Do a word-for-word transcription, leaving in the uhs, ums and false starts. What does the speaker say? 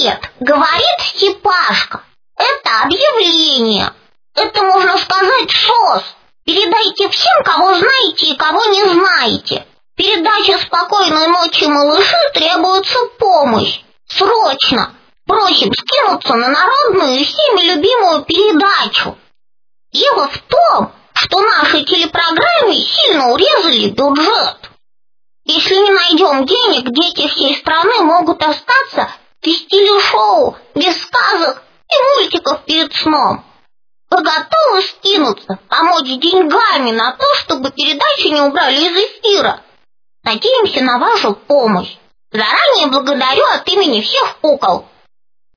Привет, говорит Степашка. Это объявление. Это, можно сказать, ШОС. Передайте всем, кого знаете и кого не знаете. Передача «Спокойной ночи, малыши» требуется помощь. Срочно. Просим скинуться на народную и всеми любимую передачу. Дело в том, что нашей телепрограмме сильно урезали бюджет. Если не найдем денег, дети всей страны могут остаться без телешоу, без сказок и мультиков перед сном. Вы готовы скинуться, помочь деньгами на то, чтобы передачу не убрали из эфира? Надеемся на вашу помощь. Заранее благодарю от имени всех кукол.